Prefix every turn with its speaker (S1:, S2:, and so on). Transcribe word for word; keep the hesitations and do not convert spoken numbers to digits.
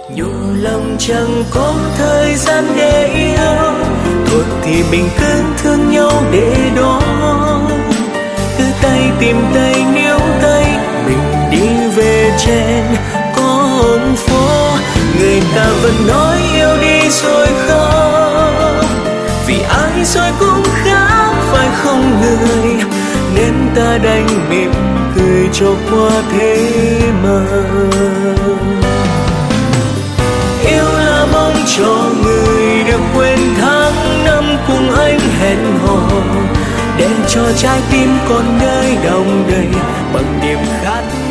S1: nhủ lòng chẳng có thời gian để yêu, thôi thì mình cứ thương nhau để đó. Cứ tay tìm tay níu tay mình đi về trên con phố. Người ta vẫn nói yêu đi rồi không, vì ai rồi cũng khác phải không người, nên ta đành mỉm cười cho qua thế mà. Yêu là mong cho người được quên tháng năm cùng anh hẹn hò, để cho trái tim còn nơi đong đầy bằng niềm khát